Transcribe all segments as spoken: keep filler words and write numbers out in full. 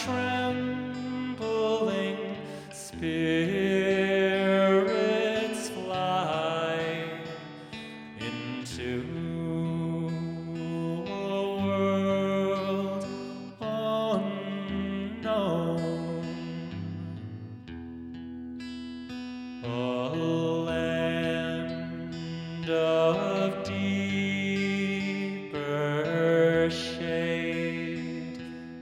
trembling spirits fly into a world unknown, a land of deeper shade,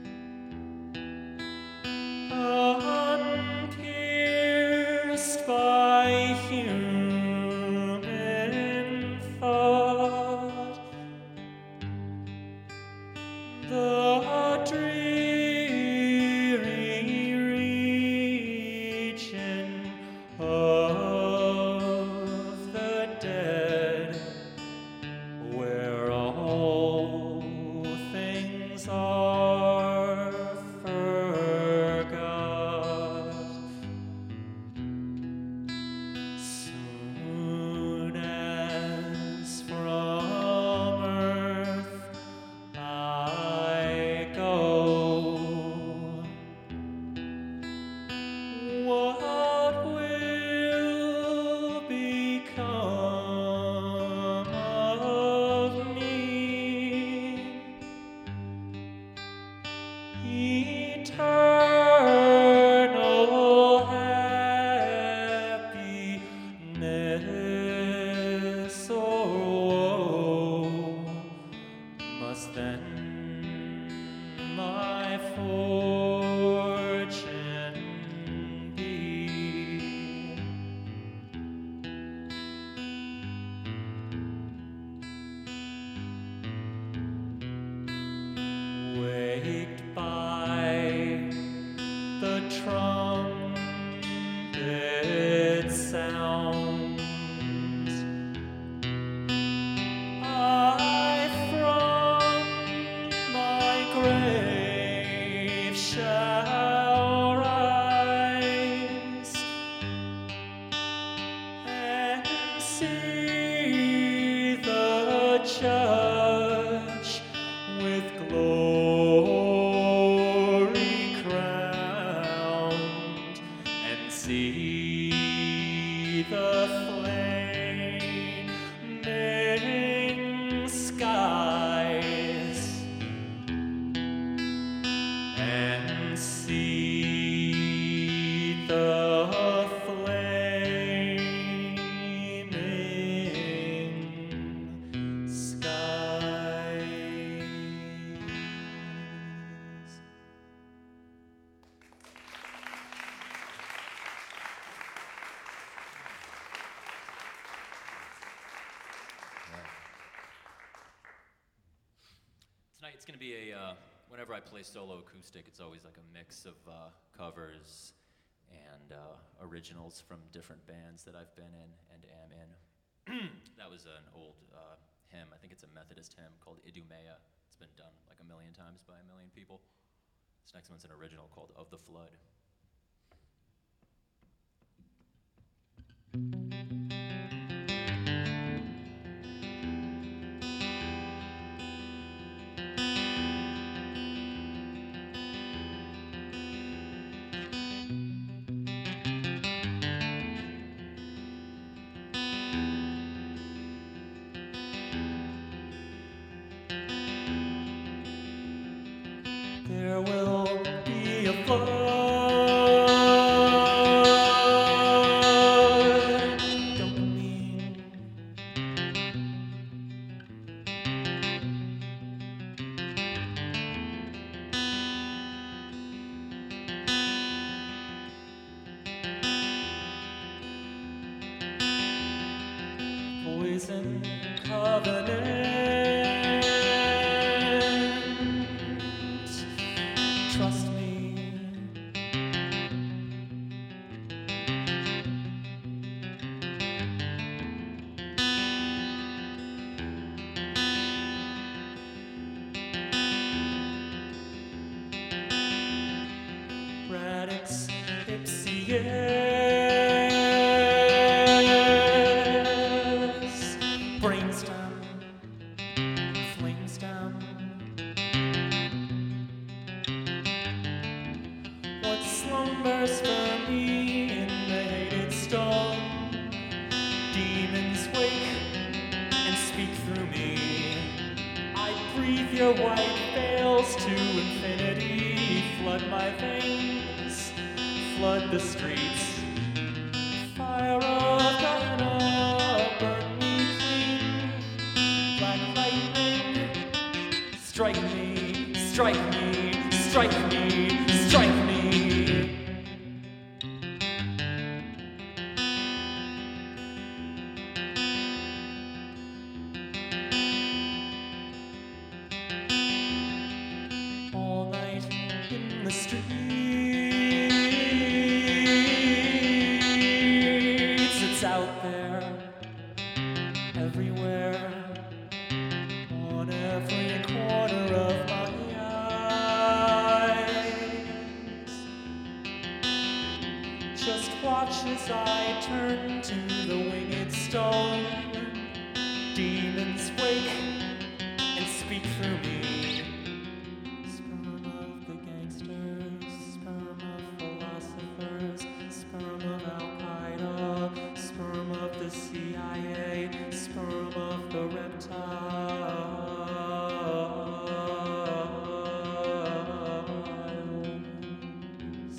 unpierced by human thought. The dreary region of the dead, where all things are forgot. Soon as from earth I go, what will become of me? Eternal happiness or woe must then my fortune be. Waked by the trumpet sound, I from my grave shall rise and see the Judge with glory crowned, and see the flaming skies, and see the flaming skies. Tonight it's going to be a, uh, whenever I play solo acoustic, it's always like a mix of uh, covers and uh, originals from different bands that I've been in and am in. That was an old uh, hymn, I think it's a Methodist hymn called Idumea. It's been done like a million times by a million people. This next one's an original called Of the Flood. There will be a flood. Dopamine. Poison covenant. Trust me. Radix ipsius. Brainstem. Flamestem. song bursts for me in the hated stone. Demons wake and speak through me. I breathe your white veils to infinity. Flood my veins, flood the streets. Fire of Gehenna, burn me clean. Black lightning, strike me, strike me, strike me, strike me. All night in the streets, it's out there, everywhere, on every corner of my eyes. Just watch as I turn to the winged stone. Demons wake and speak through me. Sperm of the gangsters, sperm of philosophers, sperm of Al-Qaeda, sperm of the C I A, sperm of the reptiles.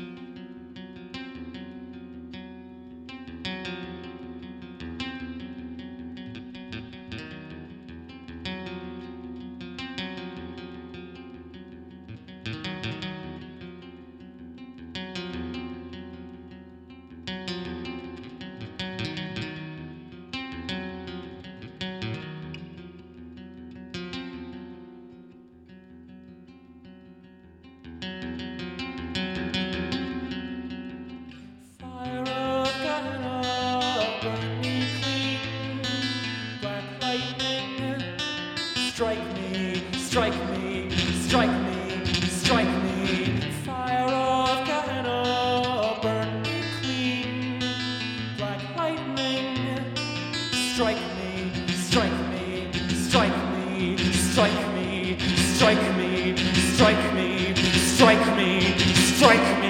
Fire of Gehenna, burn me clean. Black lightning, strike me, strike me, strike me, strike me. Fire of Gehenna, burn me clean. Black lightning, strike me, strike me, strike me, strike me, strike me, strike me, strike me, strike me.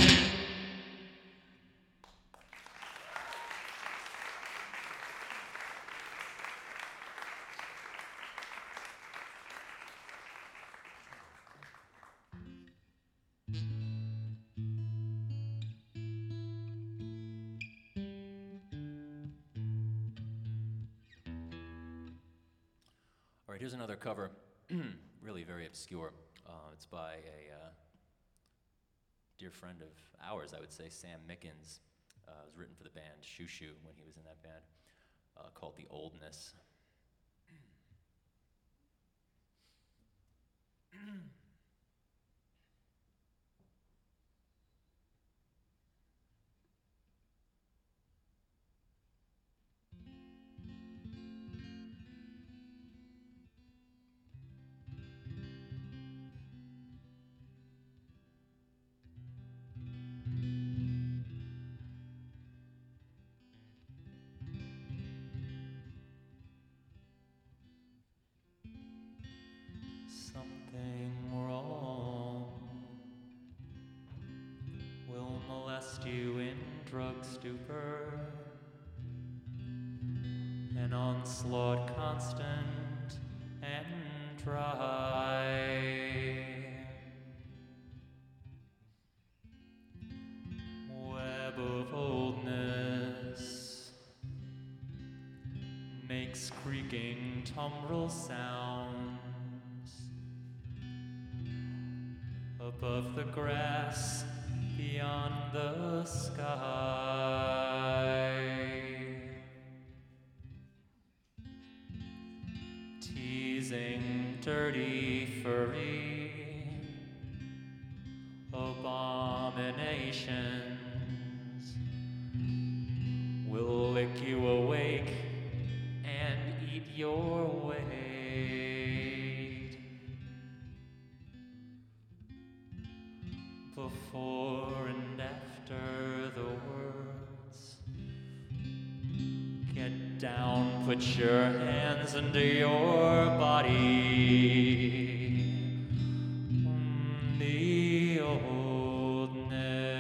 All right, here's another cover, really very obscure. Uh, it's by a uh, dear friend of ours, I would say, Sam Mickens. Uh, it was written for the band Shoo Shoo when he was in that band, uh, called The Oldness. Something wrong will molest you in drug stupor, an onslaught constant and dry. Web of oldness makes creaking tumbrel sounds above the grass beyond the sky. Teasing dirty furry abominations will lick you awake and eat your weight. Before and after the words, get down, put your hands into your body. Mm, The oldness.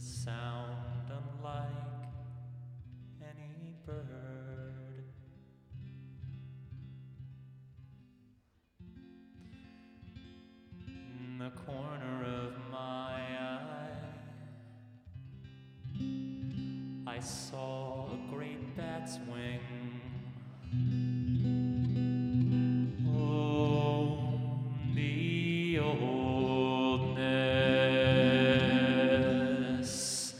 a sound unlike any bird. In the corner of my eye, I saw a great bat's wing. Oh, the oldness.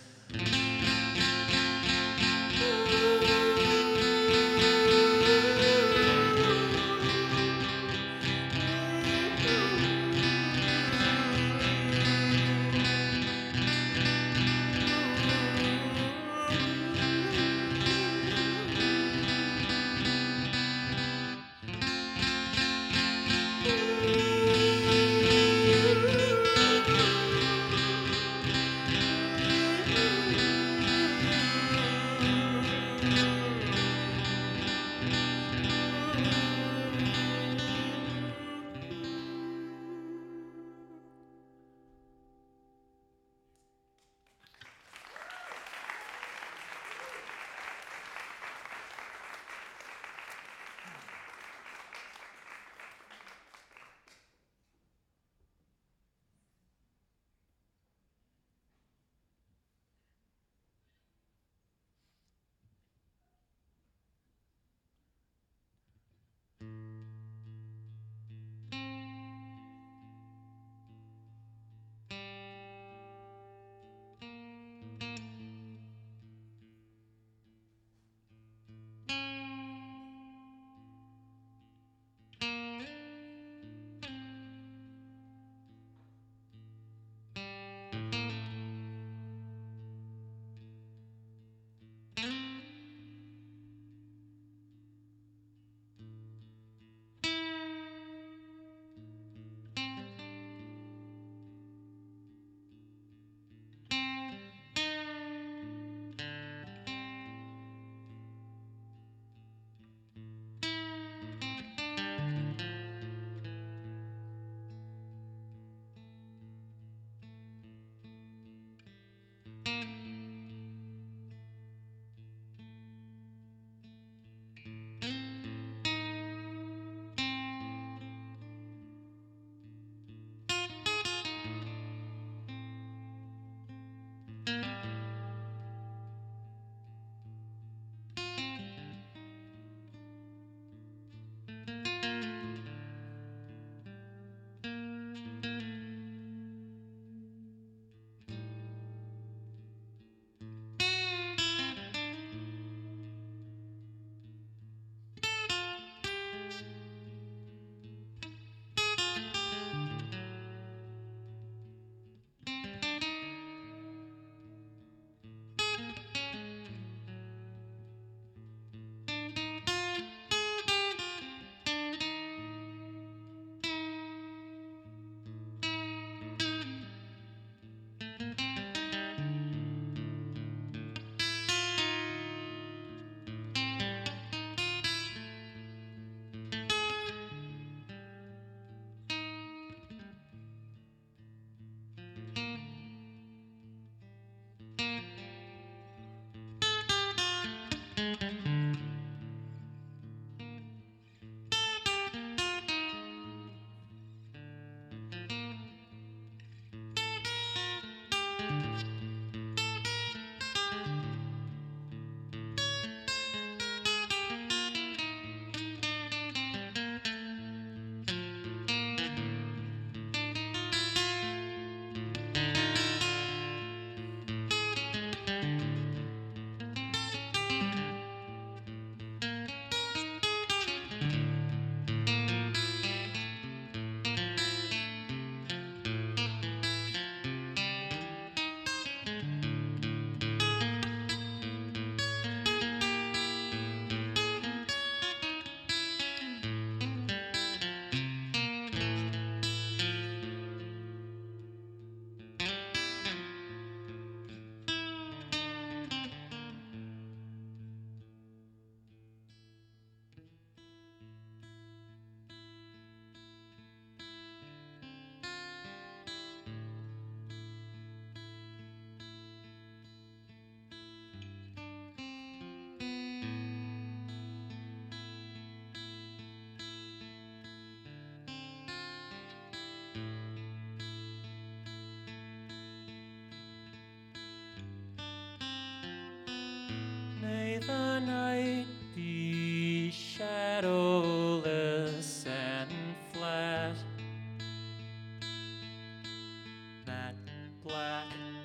black.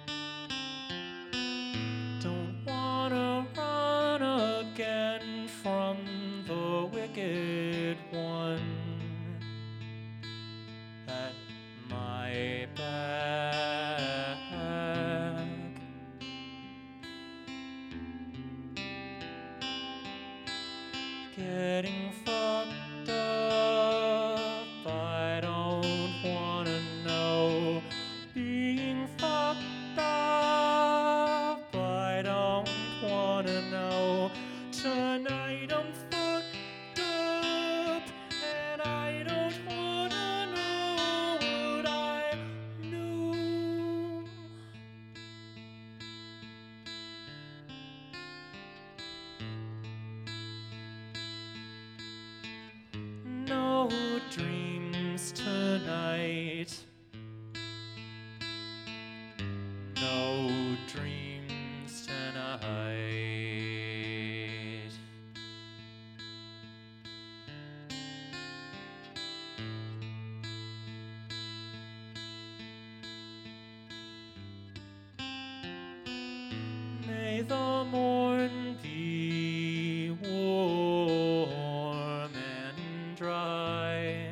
Don't wanna run again from the wicked one at my back. Getting fucked up, I don't wanna know. Being fucked up, I don't wanna know. Tonight I'm fucked up, and I don't wanna know what I knew. No dreams tonight. No dreams tonight. May the morn be warm and dry.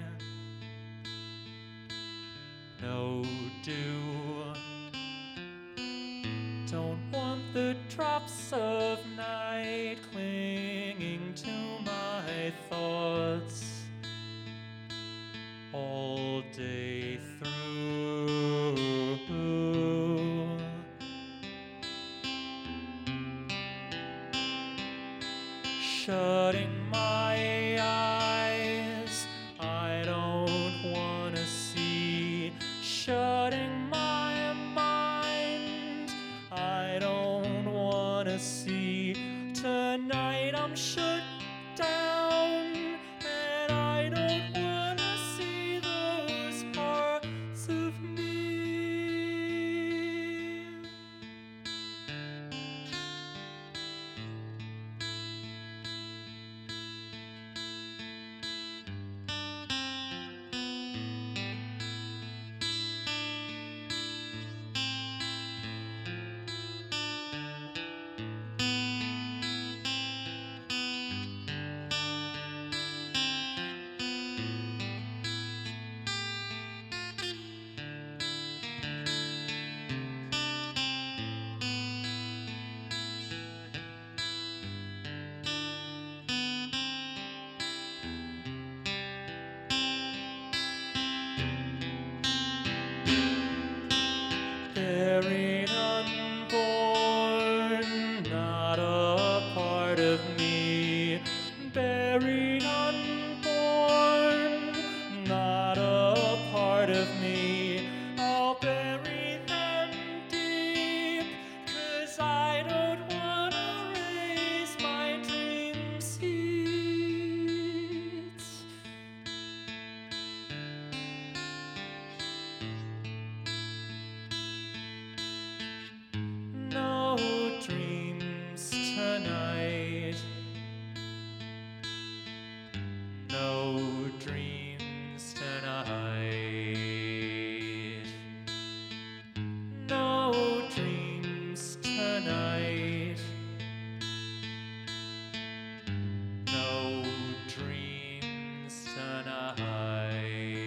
No dew. Don't want the drops of night clinging to my thoughts all day through. Shutting my eyes, I don't wanna see. Shutting my mind, I don't wanna see. Tonight I'm shut down, and I don't wanna see those parts of me. Buried unborn, not a part of me. Buried unborn, not a part of me. I'll bury them deep, 'cause I don't wanna raise my dream seeds. No dreams tonight. No dreams tonight. No dreams tonight. No dreams tonight.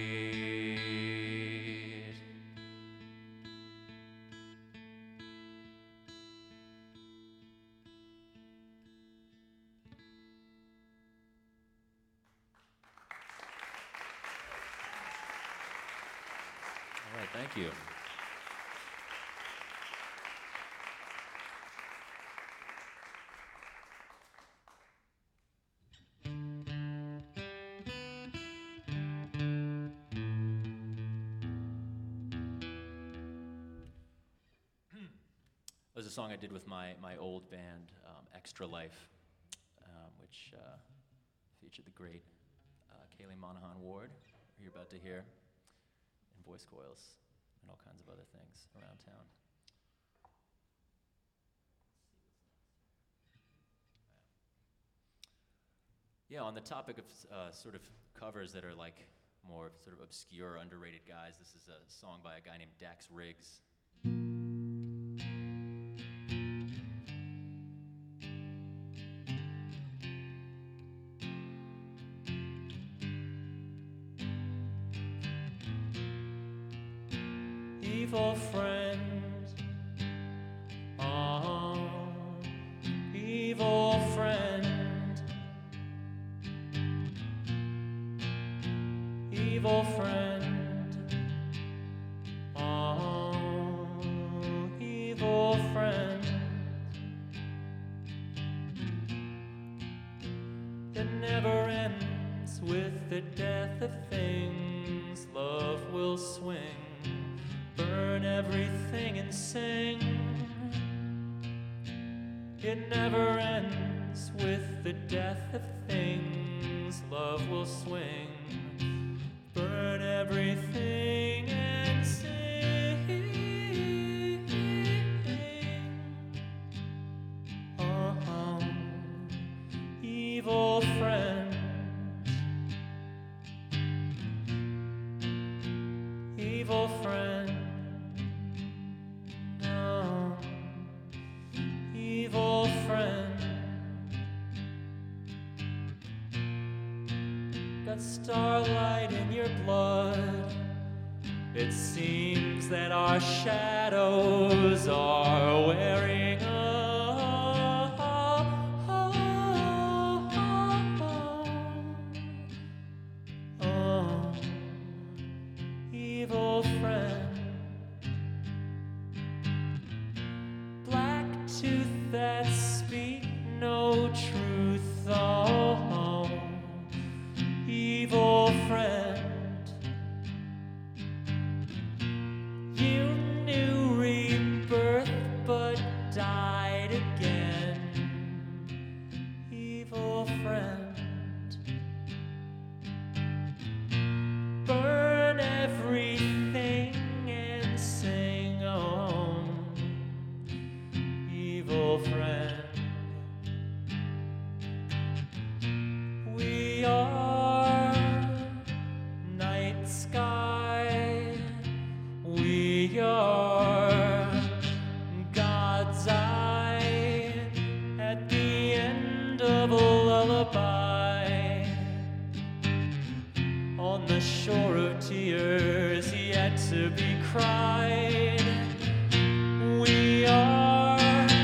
All right, thank you. It was a song I did with my, my old band, um, Extra Life, um, which uh, featured the great uh, Kaylee Monahan Ward, who you're about to hear, and voice coils, and all kinds of other things around town. Yeah, on the topic of uh, sort of covers that are like more sort of obscure, underrated guys, this is a song by a guy named Dax Riggs. Evil friend, oh, evil friend, evil friend, oh, evil friend. It never ends with the death of things. Love will swing, burn everything and sing. It never ends with the death of things. Love will swing, burn everything and sing. Oh, evil friend, evil friend. Evil friend, got starlight in your blood. It seems that our shadows are wearing a oh, evil friend. Tooth that speak no truth, oh, evil friend. You knew rebirth but died again, evil friend. Burn everything and sing on, evil friend. We are night sky, we are God's eye at the end of a lullaby, on the shore of tears yet to be cried. We are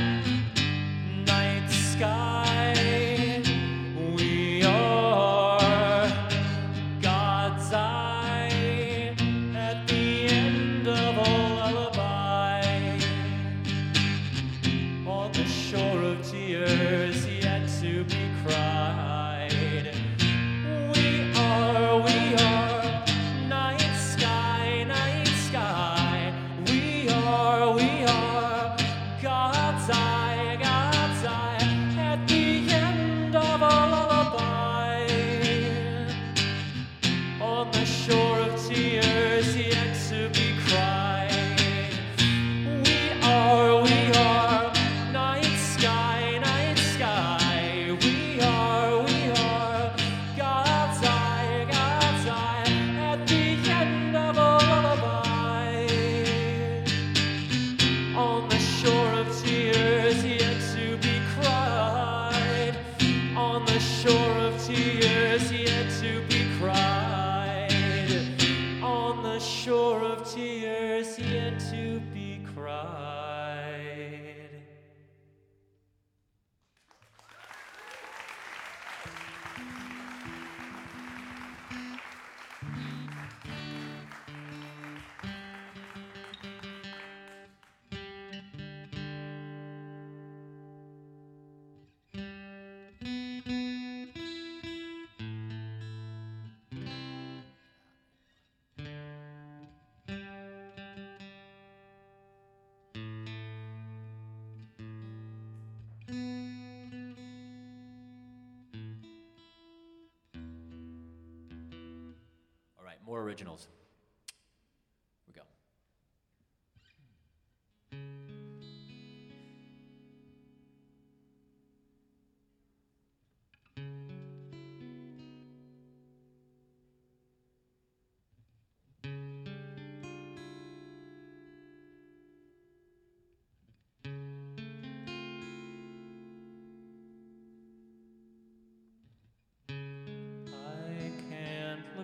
night sky, we are God's eye at the end of a lullaby, on the shore of tears yet to be cried. We are, we are night sky, night sky, we are, we are God's eye, God's eye at the end of a lullaby, on the shore of tears yet to be cried. We are, we are night sky, night sky, we are, we are God's eye, God's eye at the end of a lullaby, on the shore of tears yet to be cried, on the shore of tears yet to be cried, on the shore of tears yet to be cried. All right, more originals. Here we go.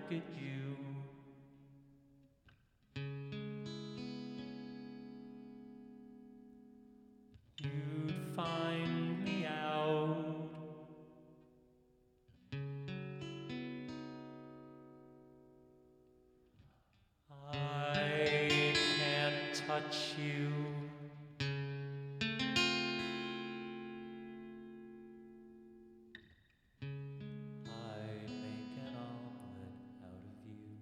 look at you. You'd find me out. I can't touch you. I'd make an omelet out of you.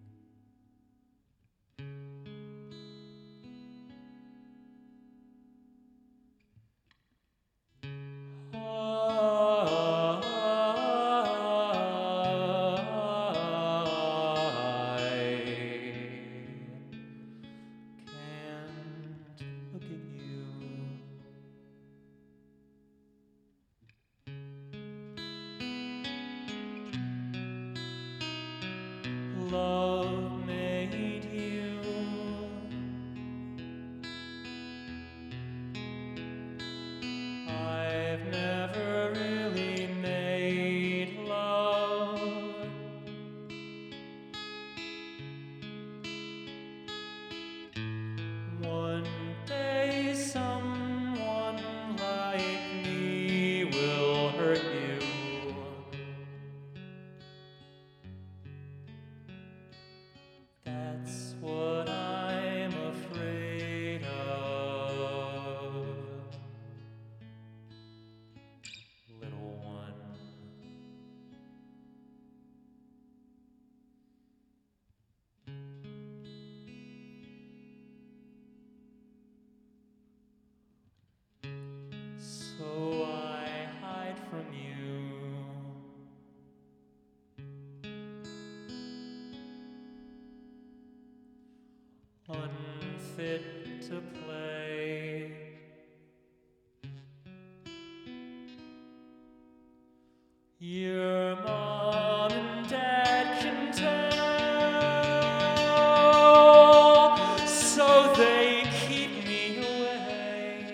Love made you. I've never really made love. One day someone like me will hurt you. That's what I'm afraid of, little one. So I hide from you. Unfit to play. Your mom and dad can tell, so they keep me away.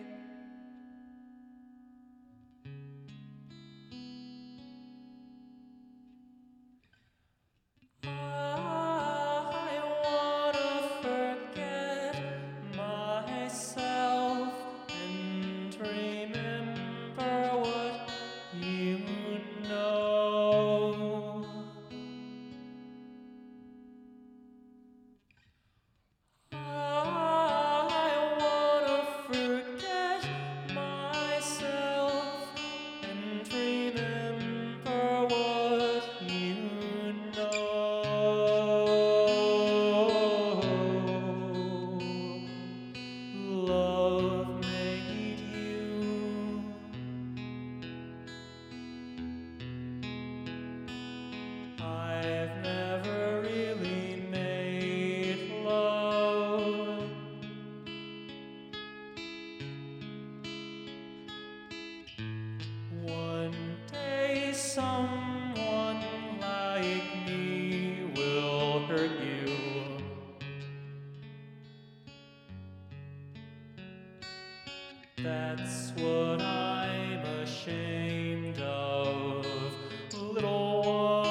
I've never really made love. One day someone like me will hurt you. That's what I'm ashamed of, little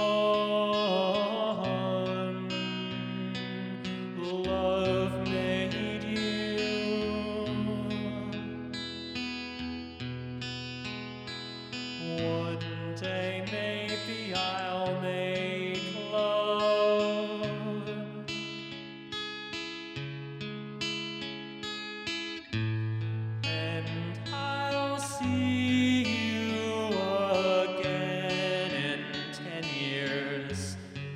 one. Love made you. One day maybe I'll make love. And I'll see you again in ten years.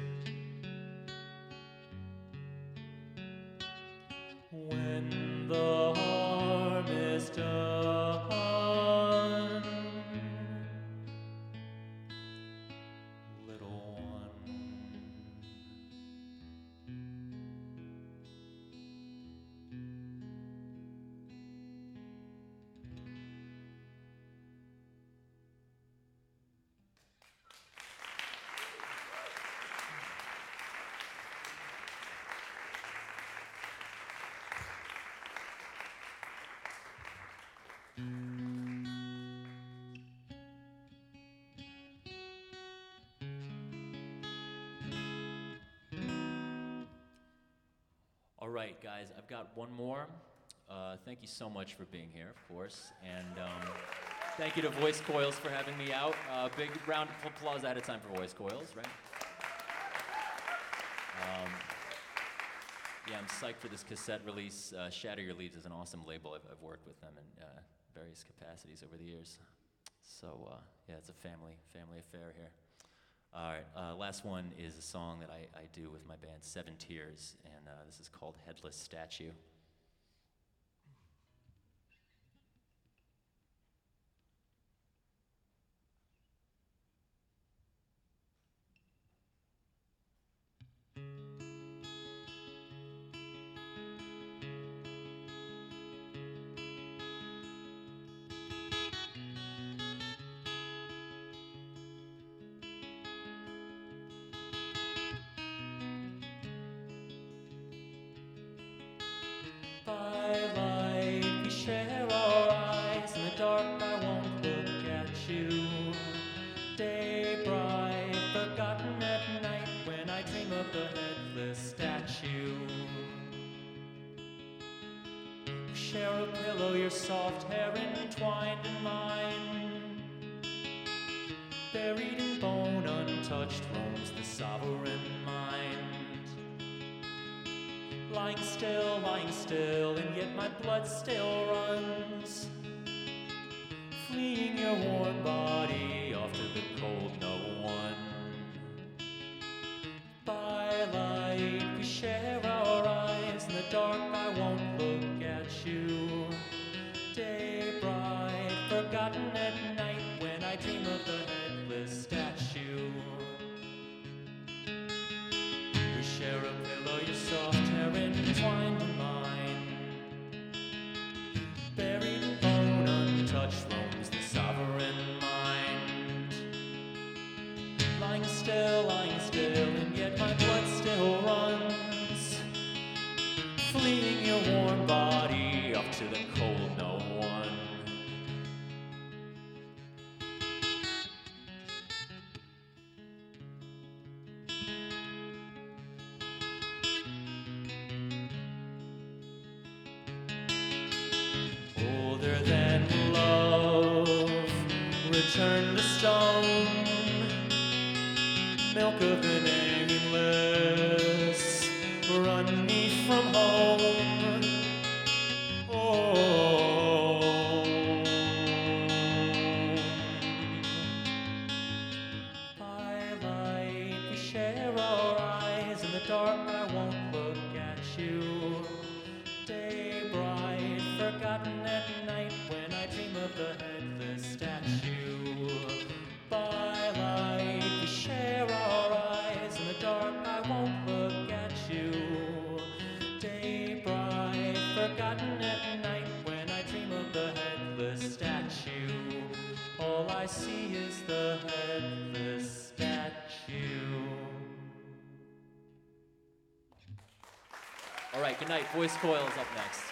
When the harm is done, little one. right, guys, I've got one more. Uh, thank you so much for being here, of course, and um, thank you to Voice Coils for having me out. Uh, big round of applause ahead of time for Voice Coils, right? Um, yeah, I'm psyched for this cassette release. Uh, Shatter Your Leaves is an awesome label. I've, I've worked with them in uh, various capacities over the years. So uh, yeah, it's a family family affair here. All right, uh, last one is a song that I, I do with my band Seven Tears, and uh, this is called Headless Statue. By light we share our eyes, in the dark I won't look at you. Day bright, forgotten at night, when I dream of the headless statue. We share a pillow, your soft hair entwined in mine. Buried in bone, untouched, roams the sovereign mind. Lying still, lying still, and yet my blood still runs. Fleeing your warm body off to the cold no one. By light we share our eyes, in the dark I won't look at you. Day bright, forgotten at night, when I dream of the headless statue. We share a pillow, your soft hair entwined in mine. Buried in bone, untouched, roams the sovereign mind. Lying still, lying still, and yet my blood still runs. Fleeing your warm body off to the cold no one. Older than love, return to stone. Milk of the nameless, run me from home. Oh, by light we share our eyes, in the dark I won't look at you. Day bright, forgotten at night, when I dream of the headless statue. By light we share our eyes, in the dark I won't look at you. Day bright, forgotten at night, when I dream of the headless statue. All I see is the headless statue. All right, good night. Voice Coils up next.